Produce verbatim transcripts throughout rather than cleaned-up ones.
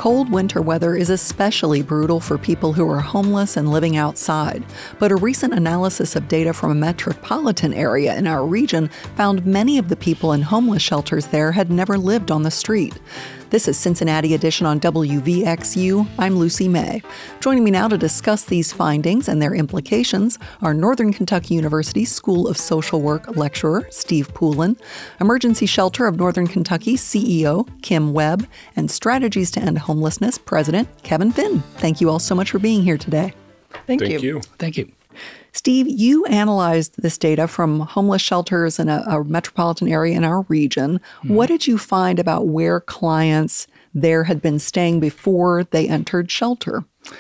Cold winter weather is especially brutal for people who are homeless and living outside. But a recent analysis of data from a metropolitan area in our region found many of the people in homeless shelters there had never lived on the street. This is Cincinnati Edition on W V X U. I'm Lucy May. Joining me now to discuss these findings and their implications are Northern Kentucky University School of Social Work lecturer Steve Poulin, Emergency Shelter of Northern Kentucky C E O Kim Webb, and Strategies to End Homelessness President Kevin Finn. Thank you all so much for being here today. Thank, Thank you. you. Thank you. Steve, you analyzed this data from homeless shelters in a, a metropolitan area in our region. Mm-hmm. What did you find about where clients there had been staying before they entered shelter?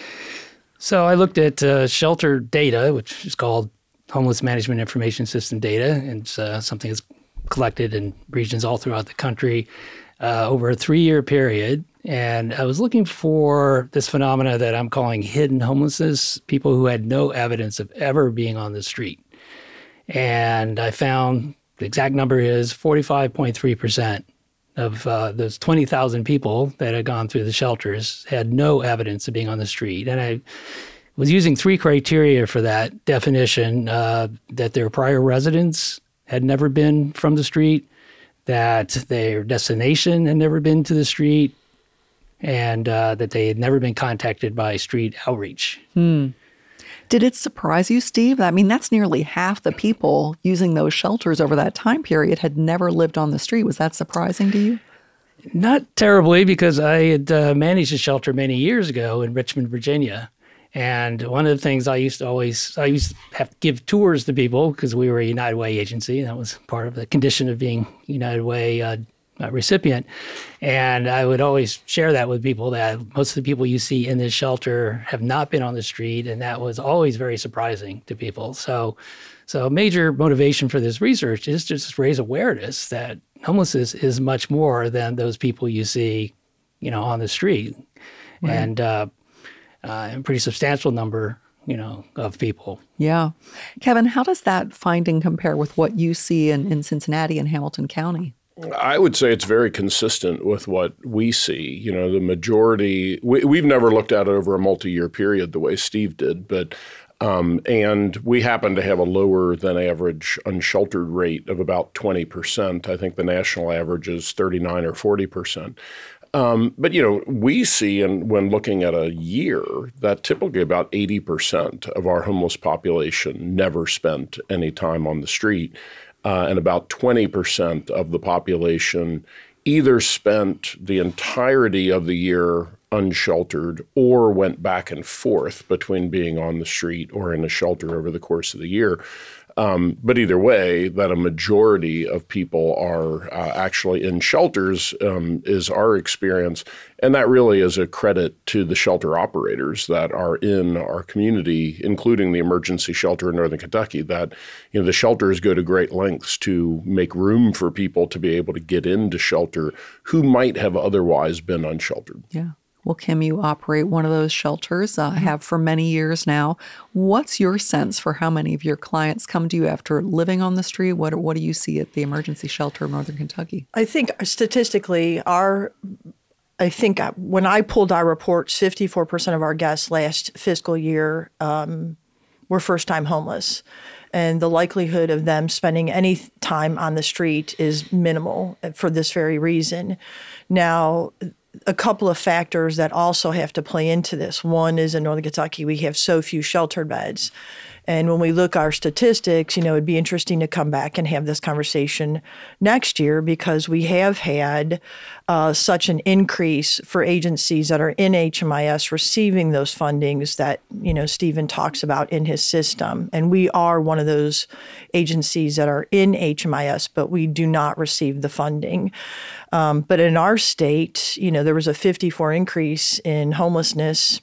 So I looked at uh, shelter data, which is called Homeless Management Information System data. And it's uh, something that's collected in regions all throughout the country uh, over a three-year period. And I was looking for this phenomena that I'm calling hidden homelessness, people who had no evidence of ever being on the street. And I found the exact number is forty-five point three percent of uh, those twenty thousand people that had gone through the shelters had no evidence of being on the street. And I was using three criteria for that definition, uh, that their prior residents had never been from the street, that their destination had never been to the street, and uh, that they had never been contacted by street outreach. Hmm. Did it surprise you, Steve? I mean, that's nearly half the people using those shelters over that time period had never lived on the street. Was that surprising to you? Not terribly, because I had uh, managed a shelter many years ago in Richmond, Virginia. And one of the things I used to always, I used to have to give tours to people because we were a United Way agency. That was part of the condition of being United Way uh, Uh, recipient. And I would always share that with people, that most of the people you see in this shelter have not been on the street. And that was always very surprising to people. So, so a major motivation for this research is to just raise awareness that homelessness is much more than those people you see, you know, on the street. Right. And uh, uh, a pretty substantial number, you know, of people. Yeah. Kevin, how does that finding compare with what you see in, in Cincinnati and Hamilton County? I would say it's very consistent with what we see. You know, the majority, we, we've never looked at it over a multi-year period the way Steve did, but um, and we happen to have a lower than average unsheltered rate of about twenty percent. I think the national average is thirty-nine or forty percent. Um, but, you know, we see, and when looking at a year, that typically about eighty percent of our homeless population never spent any time on the street. Uh, and about twenty percent of the population either spent the entirety of the year unsheltered or went back and forth between being on the street or in a shelter over the course of the year. Um, but either way, that a majority of people are uh, actually in shelters um, is our experience. And that really is a credit to the shelter operators that are in our community, including the emergency shelter in Northern Kentucky, that, you know, the shelters go to great lengths to make room for people to be able to get into shelter who might have otherwise been unsheltered. Yeah. Well, Kim, you operate one of those shelters, uh, have for many years now. What's your sense for how many of your clients come to you after living on the street? What what do you see at the emergency shelter of Northern Kentucky? I think statistically, our I think when I pulled our reports, fifty-four percent of our guests last fiscal year um, were first-time homeless. And the likelihood of them spending any time on the street is minimal for this very reason. Now, a couple of factors that also have to play into this. One is in Northern Kentucky, we have so few sheltered beds. And when we look at our statistics, you know, it'd be interesting to come back and have this conversation next year, because we have had uh, such an increase for agencies that are in H M I S receiving those fundings that, you know, Stephen talks about in his system. And we are one of those agencies that are in H M I S, but we do not receive the funding. Um, but in our state, you know, there was a fifty-four increase in homelessness.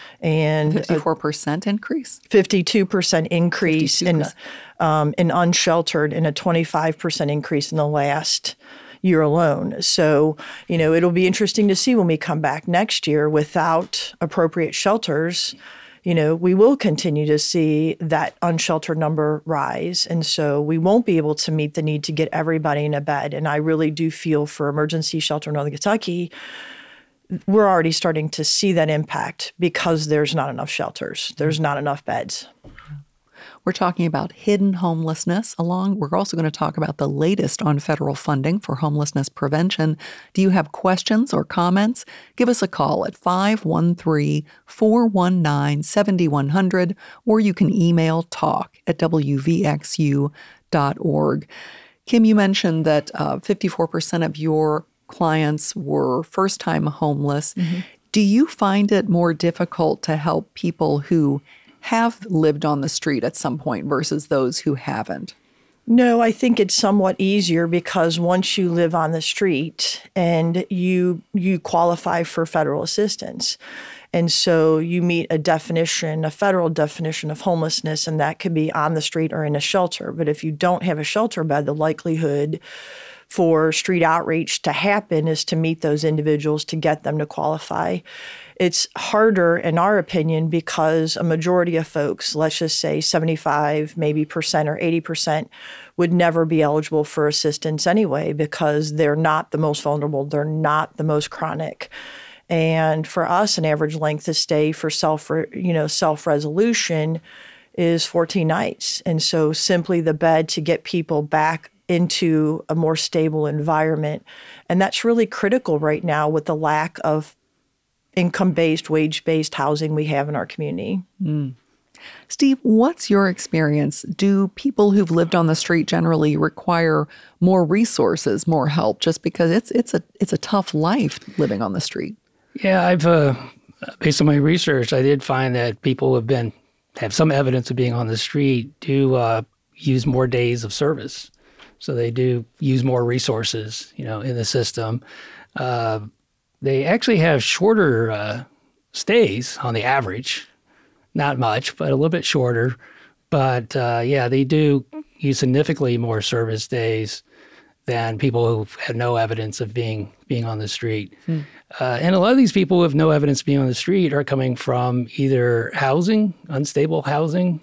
And fifty-four percent increase? fifty-two percent increase fifty-two percent. in um, in unsheltered, and a twenty-five percent increase in the last year alone. So, you know, it'll be interesting to see when we come back next year without appropriate shelters. You know, we will continue to see that unsheltered number rise. And so we won't be able to meet the need to get everybody in a bed. And I really do feel for Emergency Shelter Northern Kentucky we're already starting to see that impact because there's not enough shelters. There's not enough beds. We're talking about hidden homelessness along. We're also going to talk about the latest on federal funding for homelessness prevention. Do you have questions or comments? Give us a call at five one three, four one nine, seven one zero zero, or you can email talk at w v x u dot org. Kim, you mentioned that uh, fifty-four percent of your clients were first-time homeless. Mm-hmm. Do you find it more difficult to help people who have lived on the street at some point versus those who haven't? No, I think it's somewhat easier because once you live on the street and you you qualify for federal assistance, and so you meet a definition, a federal definition of homelessness, and that could be on the street or in a shelter. But if you don't have a shelter bed, the likelihood for street outreach to happen is to meet those individuals to get them to qualify. It's harder, in our opinion, because a majority of folks, let's just say seventy-five, maybe percent or eighty percent, would never be eligible for assistance anyway because they're not the most vulnerable, they're not the most chronic. And for us, an average length of stay for self, you know, self-resolution is fourteen nights. And so simply the bed to get people back into a more stable environment. And that's really critical right now with the lack of income-based, wage-based housing we have in our community. Mm. Steve, what's your experience? Do people who've lived on the street generally require more resources, more help, just because it's it's a it's a tough life living on the street? Yeah, I've uh, based on my research, I did find that people who have been have some evidence of being on the street do uh, use more days of service, so they do use more resources, you know, in the system. Uh, They actually have shorter uh, stays on the average, not much, but a little bit shorter. But uh, yeah, they do use significantly more service days than people who have no evidence of being being on the street. Hmm. Uh, and a lot of these people who have no evidence of being on the street are coming from either housing, unstable housing.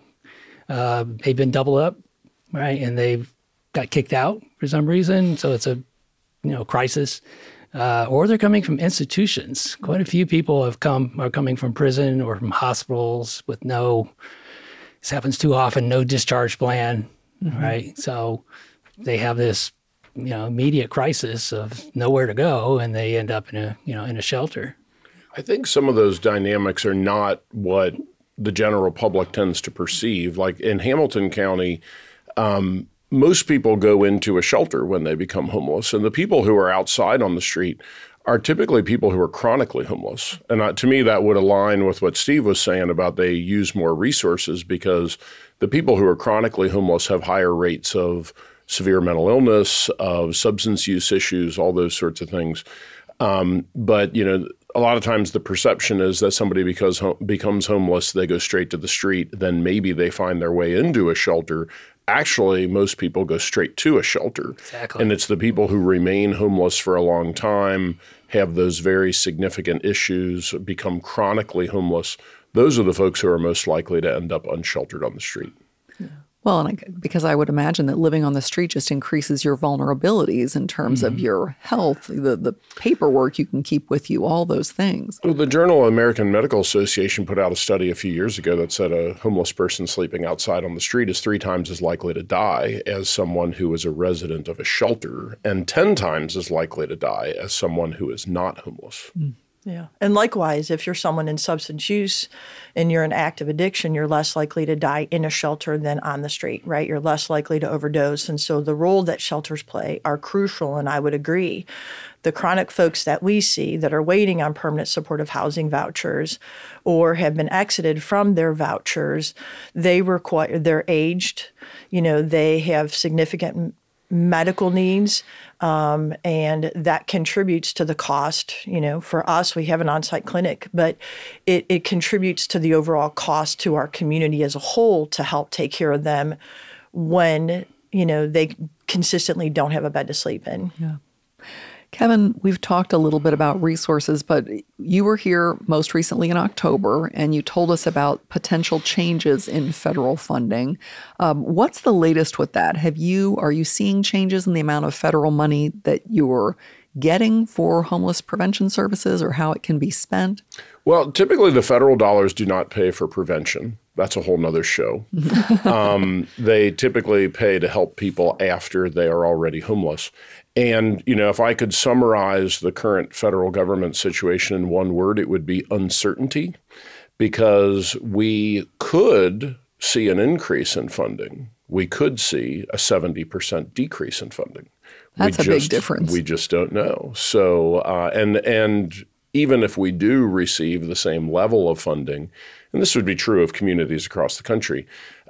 Uh, they've been doubled up, right? And they've got kicked out for some reason. So it's a, you know, crisis. Uh, or they're coming from institutions. Quite a few people have come are coming from prison or from hospitals with no, this happens too often, no discharge plan, mm-hmm. right? So they have this, you know, immediate crisis of nowhere to go, and they end up in a, you know, in a shelter. I think some of those dynamics are not what the general public tends to perceive. Like in Hamilton County, um, most people go into a shelter when they become homeless, and the people who are outside on the street are typically people who are chronically homeless. And uh, to me, that would align with what Steve was saying about they use more resources, because the people who are chronically homeless have higher rates of severe mental illness, of substance use issues, all those sorts of things. Um, but, you know, a lot of times the perception is that somebody because ho- becomes homeless, they go straight to the street, then maybe they find their way into a shelter. Actually, most people go straight to a shelter. Exactly. And it's the people who remain homeless for a long time, have those very significant issues, become chronically homeless. Those are the folks who are most likely to end up unsheltered on the street. Yeah. Well, and I, because I would imagine that living on the street just increases your vulnerabilities in terms mm-hmm. of your health, the, the paperwork you can keep with you, all those things. Well, the Journal of the American Medical Association put out a study a few years ago that said a homeless person sleeping outside on the street is three times as likely to die as someone who is a resident of a shelter, and ten times as likely to die as someone who is not homeless. Mm. Yeah. And likewise, if you're someone in substance use and you're in active addiction, you're less likely to die in a shelter than on the street, right? You're less likely to overdose. And so the role that shelters play are crucial, and I would agree. The chronic folks that we see that are waiting on permanent supportive housing vouchers or have been exited from their vouchers, they require, they're aged, you know, they have significant medical needs, um, and that contributes to the cost. You know, for us, we have an on-site clinic, but it, it contributes to the overall cost to our community as a whole to help take care of them when, you know, they consistently don't have a bed to sleep in. Yeah. Kevin, we've talked a little bit about resources, but you were here most recently in October, and you told us about potential changes in federal funding. Um, what's the latest with that? Have you are you seeing changes in the amount of federal money that you're getting for homeless prevention services or how it can be spent? Well, typically the federal dollars do not pay for prevention. That's a whole nother show. um, they typically pay to help people after they are already homeless. And, you know, if I could summarize the current federal government situation in one word, it would be uncertainty, because we could see an increase in funding. We could see a seventy percent decrease in funding. That's we a just, big difference. We just don't know. So, uh, and and even if we do receive the same level of funding, and this would be true of communities across the country,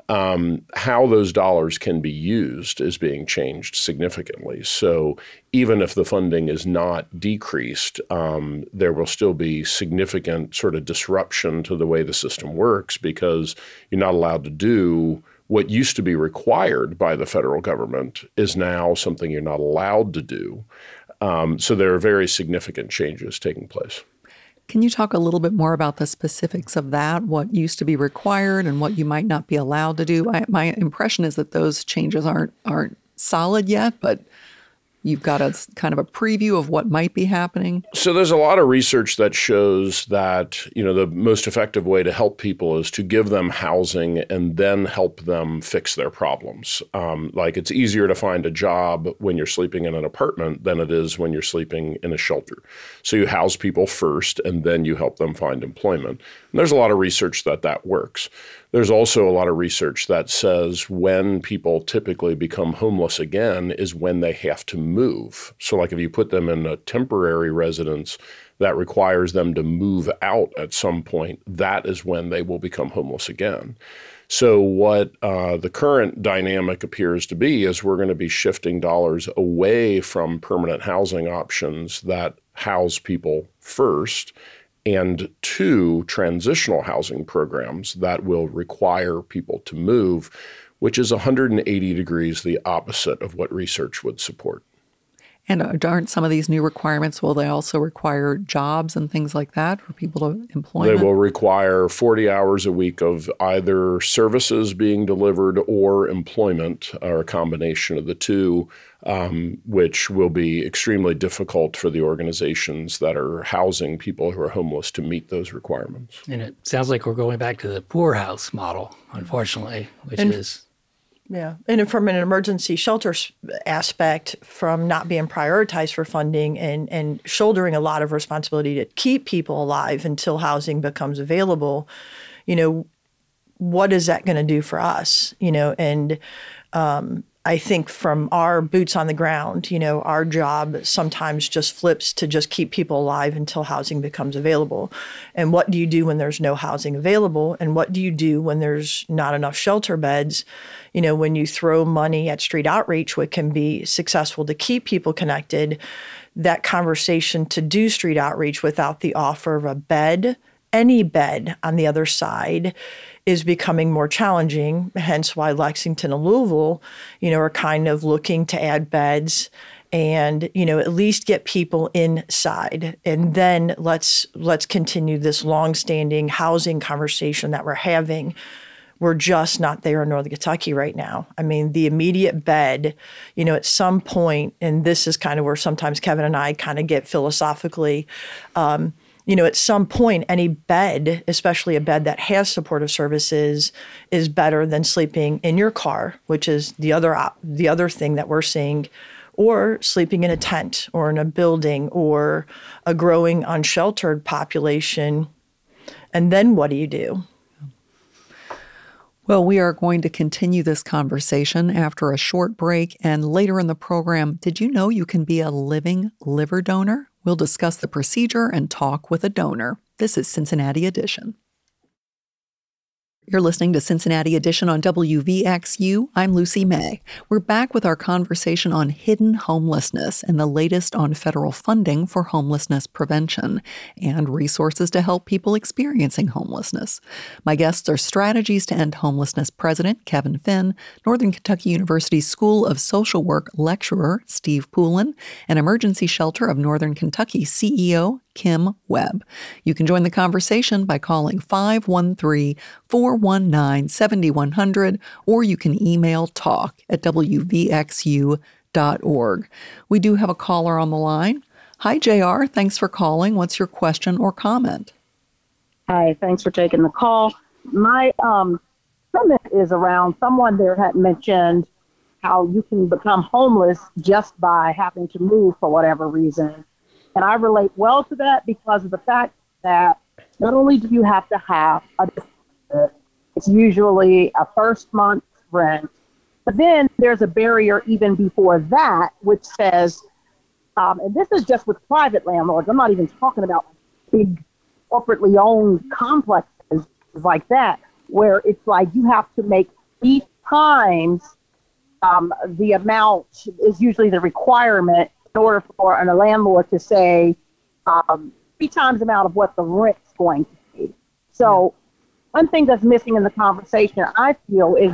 um, how those dollars can be used is being changed significantly. So even if the funding is not decreased, um, there will still be significant sort of disruption to the way the system works, because you're not allowed to do what used to be required by the federal government is now something you're not allowed to do. Um, so there are very significant changes taking place. Can you talk a little bit more about the specifics of that, what used to be required and what you might not be allowed to do? I, my impression is that those changes aren't aren't solid yet, but you've got a kind of a preview of what might be happening. So there's a lot of research that shows that, you know, the most effective way to help people is to give them housing and then help them fix their problems. Um, like it's easier to find a job when you're sleeping in an apartment than it is when you're sleeping in a shelter. So you house people first and then you help them find employment. And there's a lot of research that that works. There's also a lot of research that says when people typically become homeless again is when they have to move. So like if you put them in a temporary residence that requires them to move out at some point, that is when they will become homeless again. So what uh, the current dynamic appears to be is we're going to be shifting dollars away from permanent housing options that house people first and to transitional housing programs that will require people to move, which is one hundred eighty degrees the opposite of what research would support. And aren't some of these new requirements, will they also require jobs and things like that for people to employment? They will require forty hours a week of either services being delivered or employment, or a combination of the two, um, which will be extremely difficult for the organizations that are housing people who are homeless to meet those requirements. And it sounds like we're going back to the poorhouse model, unfortunately, which And- is... Yeah. And from an emergency shelter aspect, from not being prioritized for funding and, and shouldering a lot of responsibility to keep people alive until housing becomes available, you know, what is that going to do for us? You know, and um, I think from our boots on the ground, you know, our job sometimes just flips to just keep people alive until housing becomes available. And what do you do when there's no housing available? And what do you do when there's not enough shelter beds? You know, when you throw money at street outreach, what can be successful to keep people connected, that conversation to do street outreach without the offer of a bed, any bed on the other side, is becoming more challenging, hence why Lexington and Louisville, you know, are kind of looking to add beds and, you know, at least get people inside. And then let's let's continue this longstanding housing conversation that we're having. We're just not there in Northern Kentucky right now. I mean, the immediate bed, you know, at some point, and this is kind of where sometimes Kevin and I kind of get philosophically, um, you know, at some point, any bed, especially a bed that has supportive services, is better than sleeping in your car, which is the other op- the other thing that we're seeing, or sleeping in a tent or in a building or a growing unsheltered population. And then what do you do? Well, we are going to continue this conversation after a short break. And later in the program, did you know you can be a living liver donor? We'll discuss the procedure and talk with a donor. This is Cincinnati Edition. You're listening to Cincinnati Edition on W V X U. I'm Lucy May. We're back with our conversation on hidden homelessness and the latest on federal funding for homelessness prevention and resources to help people experiencing homelessness. My guests are Strategies to End Homelessness President Kevin Finn, Northern Kentucky University School of Social Work lecturer Steve Poulin, and Emergency Shelter of Northern Kentucky C E O Kim Webb. You can join the conversation by calling five one three, four one nine, seven one zero zero or you can email talk at w v x u dot org. We do have a caller on the line. Hi, J R. Thanks for calling. What's your question or comment? Hi, thanks for taking the call. My um, comment is around someone there had mentioned how you can become homeless just by having to move for whatever reason. And I relate well to that because of the fact that not only do you have to have a deposit, it's usually a first month's rent, but then there's a barrier even before that, which says, um, and this is just with private landlords, I'm not even talking about big corporately owned complexes like that, where it's like you have to make three times um, the amount is usually the requirement in order for a landlord to say um, three times the amount of what the rent's going to be. So one thing that's missing in the conversation, I feel, is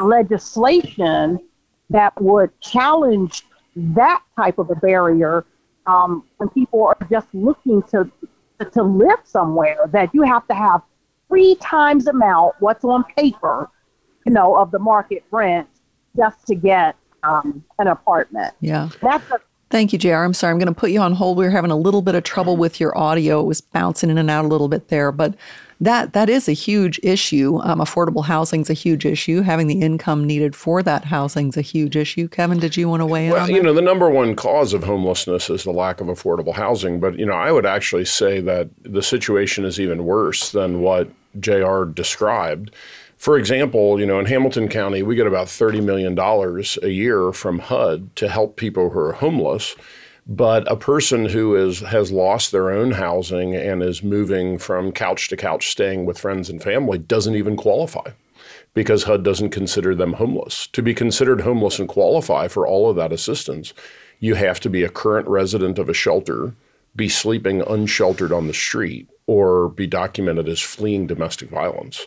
legislation that would challenge that type of a barrier um, when people are just looking to to live somewhere, that you have to have three times the amount what's on paper, you know, of the market rent just to get um, an apartment. Yeah. That's a Thank you, J R. I'm sorry. I'm going to put you on hold. We were having a little bit of trouble with your audio. It was bouncing in and out a little bit there, but that that is a huge issue. Um, affordable housing is a huge issue. Having the income needed for that housing is a huge issue. Kevin, did you want to weigh in Well, on you that? know, the number one cause of homelessness is the lack of affordable housing. But, you know, I would actually say that the situation is even worse than what J R described. For example, you know, in Hamilton County, we get about thirty million dollars a year from H U D to help people who are homeless. But a person who is has lost their own housing and is moving from couch to couch, staying with friends and family, doesn't even qualify because H U D doesn't consider them homeless. To be considered homeless and qualify for all of that assistance, you have to be a current resident of a shelter, be sleeping unsheltered on the street, or be documented as fleeing domestic violence.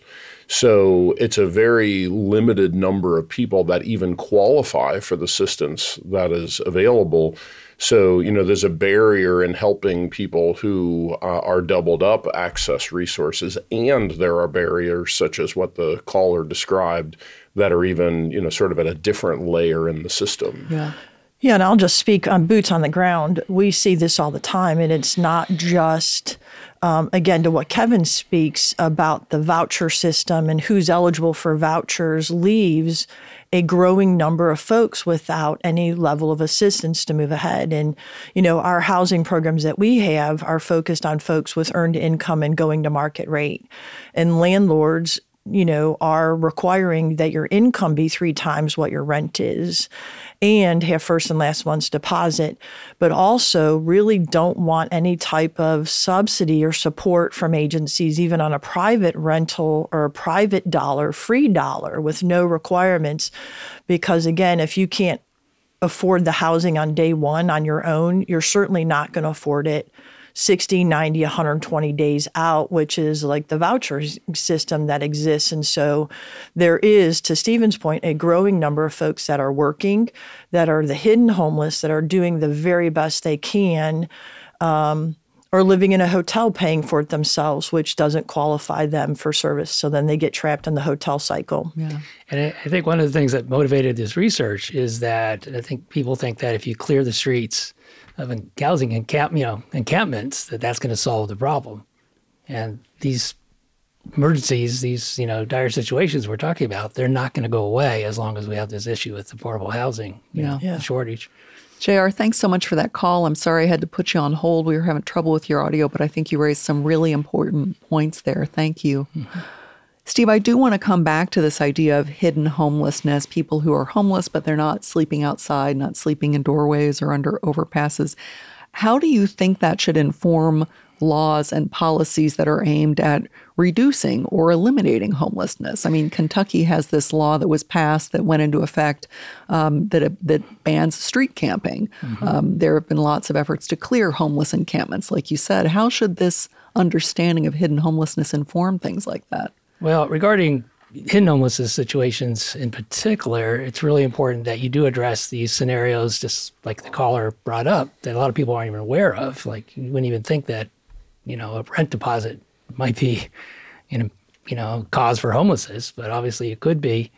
So it's a very limited number of people that even qualify for the assistance that is available. So, you know, there's a barrier in helping people who uh, are doubled up access resources, and there are barriers such as what the caller described that are even, you know, sort of at a different layer in the system. Yeah. Yeah, and I'll just speak on boots on the ground. We see this all the time, and it's not just, um, again, to what Kevin speaks about the voucher system and who's eligible for vouchers leaves a growing number of folks without any level of assistance to move ahead. And, you know, our housing programs that we have are focused on folks with earned income and going to market rate. And landlords, you know, are requiring that your income be three times what your rent is and have first and last month's deposit, but also really don't want any type of subsidy or support from agencies, even on a private rental or a private dollar, free dollar with no requirements. Because again, if you can't afford the housing on day one on your own, you're certainly not going to afford it sixty, ninety, one hundred twenty days out, which is like the voucher system that exists. And so there is, to Stephen's point, a growing number of folks that are working, that are the hidden homeless, that are doing the very best they can, um, or living in a hotel paying for it themselves, which doesn't qualify them for service. So then they get trapped in the hotel cycle. Yeah. And I, I think one of the things that motivated this research is that I think people think that if you clear the streets of housing encamp, you know, encampments, that that's going to solve the problem. And these emergencies, these, you know, dire situations we're talking about, they're not going to go away as long as we have this issue with affordable housing, you Yeah. know, Yeah. shortage. J R, thanks so much for that call. I'm sorry I had to put you on hold. We were having trouble with your audio, but I think you raised some really important points there. Thank you. Mm-hmm. Steve, I do want to come back to this idea of hidden homelessness, people who are homeless, but they're not sleeping outside, not sleeping in doorways or under overpasses. How do you think that should inform laws and policies that are aimed at reducing or eliminating homelessness? I mean, Kentucky has this law that was passed that went into effect um, that that bans street camping. Mm-hmm. Um, there have been lots of efforts to clear homeless encampments, like you said. How should this understanding of hidden homelessness inform things like that? Well, regarding hidden homelessness situations in particular, it's really important that you do address these scenarios, just like the caller brought up, that a lot of people aren't even aware of. Like, you wouldn't even think that, you know, a rent deposit might be, you know, you know, cause for homelessness, but obviously it could be.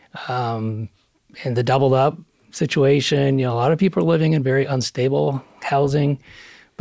Um, and the doubled up situation, you know, a lot of people are living in very unstable housing.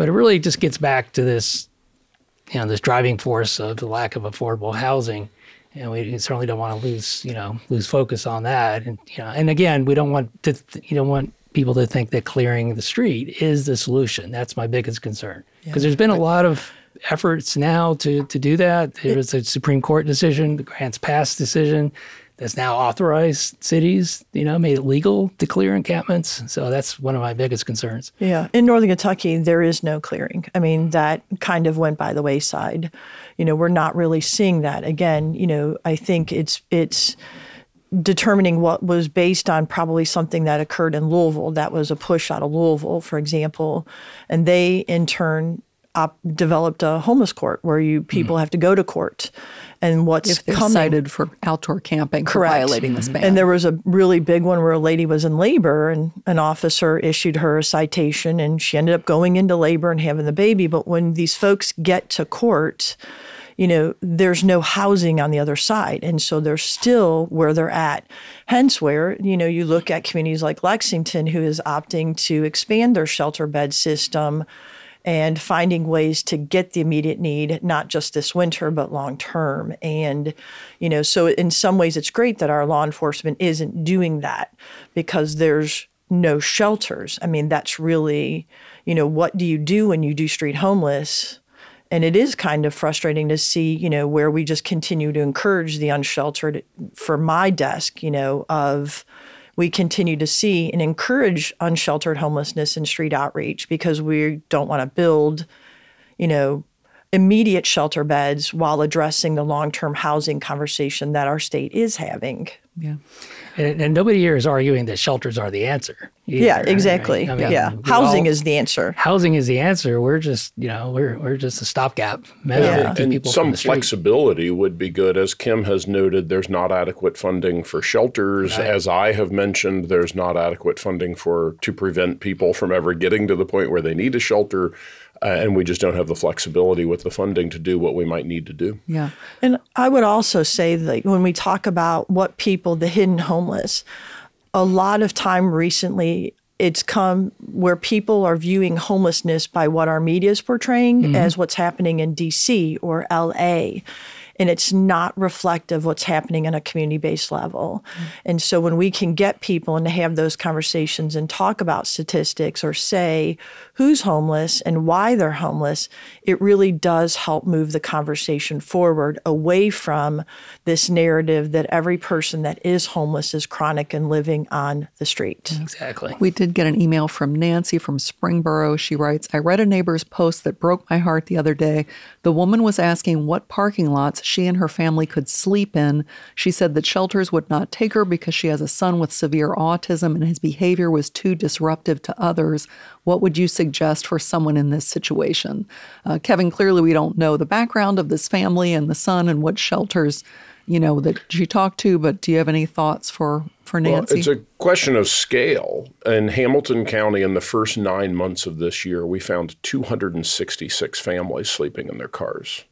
But it really just gets back to this, you know, this driving force of the lack of affordable housing. And we certainly don't want to lose, you know, lose focus on that. And, you know, and again, we don't want to, you don't want people to think that clearing the street is the solution. That's my biggest concern. Because yeah. there's been a lot of efforts now to, to do that. There was a Supreme Court decision, the Grants Pass decision, that's now authorized cities, you know, made it legal to clear encampments. So that's one of my biggest concerns. Yeah. In Northern Kentucky, there is no clearing. I mean, that kind of went by the wayside. You know, we're not really seeing that. Again, you know, I think it's it's determining what was based on probably something that occurred in Louisville. That was a push out of Louisville, for example. And they, in turn, op- developed a homeless court where you people mm. have to go to court. And what's if they're coming, cited for outdoor camping correct. for violating this ban. And there was a really big one where a lady was in labor and an officer issued her a citation and she ended up going into labor and having the baby. But when these folks get to court, you know, there's no housing on the other side. And so they're still where they're at. Hence where, you know, you look at communities like Lexington, who is opting to expand their shelter bed system and finding ways to get the immediate need, not just this winter, but long term. And, you know, so in some ways it's great that our law enforcement isn't doing that because there's no shelters. I mean, that's really, you know, what do you do when you do street homeless? And it is kind of frustrating to see, you know, where we just continue to encourage the unsheltered for my desk, you know, of we continue to see and encourage unsheltered homelessness and street outreach because we don't want to build, you know, immediate shelter beds while addressing the long-term housing conversation that our state is having. Yeah. And, and nobody here is arguing that shelters are the answer. Either, yeah, exactly. Right? I mean, yeah. Housing all, is the answer. Housing is the answer. We're just, you know, we're we're just a stopgap measure yeah. to keep and people some from the street. flexibility would be good. As Kim has noted, there's not adequate funding for shelters. Right. As I have mentioned, there's not adequate funding for to prevent people from ever getting to the point where they need a shelter. Uh, and we just don't have the flexibility with the funding to do what we might need to do. Yeah. And I would also say that when we talk about what people, the hidden homeless, a lot of time recently, it's come where people are viewing homelessness by what our media is portraying mm-hmm. as what's happening in D C or L A. And it's not reflective of what's happening on a community-based level. Mm-hmm. And so when we can get people and to have those conversations and talk about statistics or say who's homeless and why they're homeless, it really does help move the conversation forward away from this narrative that every person that is homeless is chronic and living on the street. Exactly. We did get an email from Nancy from Springboro. She writes, I read a neighbor's post that broke my heart the other day. The woman was asking what parking lots she and her family could sleep in. She said that shelters would not take her because she has a son with severe autism and his behavior was too disruptive to others. What would you suggest for someone in this situation? Uh, Kevin, clearly we don't know the background of this family and the son and what shelters, you know, that she talked to, but do you have any thoughts for, for Nancy? Well, it's a question of scale. In Hamilton County, in the first nine months of this year, we found two hundred sixty-six families sleeping in their cars.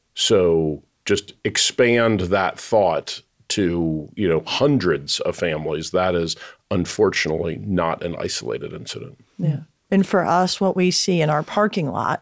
So just expand that thought to, you know, hundreds of families. That is unfortunately not an isolated incident. Yeah. And for us, what we see in our parking lot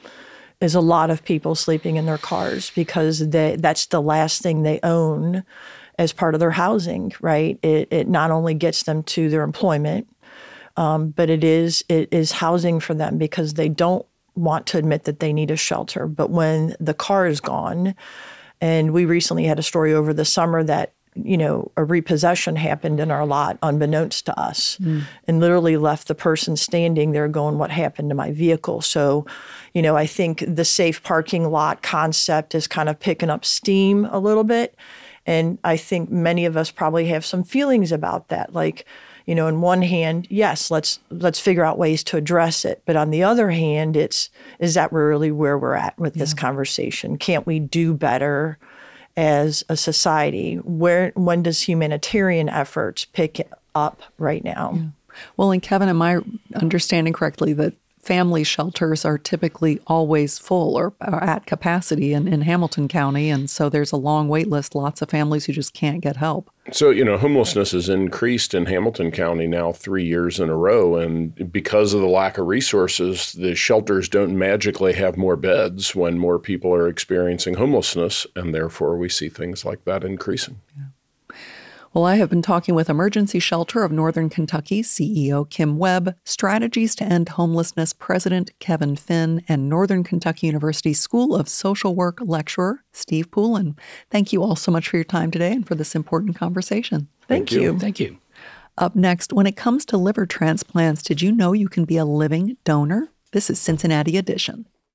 is a lot of people sleeping in their cars because they, that's the last thing they own as part of their housing, right? It, it not only gets them to their employment, um, but it is it is housing for them because they don't want to admit that they need a shelter. But when the car is gone, and we recently had a story over the summer that, you know, a repossession happened in our lot unbeknownst to us mm. and literally left the person standing there going, what happened to my vehicle? So, you know, I think the safe parking lot concept is kind of picking up steam a little bit. And I think many of us probably have some feelings about that. Like, you know, on one hand, yes, let's let's figure out ways to address it. But on the other hand, it's, is that really where we're at with yeah. this conversation? Can't we do better as a society? Where, when does humanitarian efforts pick up right now? Yeah. Well, and Kevin, am I understanding correctly that family shelters are typically always full or, or at capacity in, in Hamilton County. And so there's a long wait list, lots of families who just can't get help. So, you know, homelessness has increased in Hamilton County now three years in a row. And because of the lack of resources, the shelters don't magically have more beds when more people are experiencing homelessness. And therefore, we see things like that increasing. Yeah. Well, I have been talking with Emergency Shelter of Northern Kentucky C E O Kim Webb, Strategies to End Homelessness President Kevin Finn, and Northern Kentucky University School of Social Work lecturer Steve Poulin. Thank you all so much for your time today and for this important conversation. Thank, Thank you. you. Thank you. Up next, when it comes to liver transplants, did you know you can be a living donor? This is Cincinnati Edition.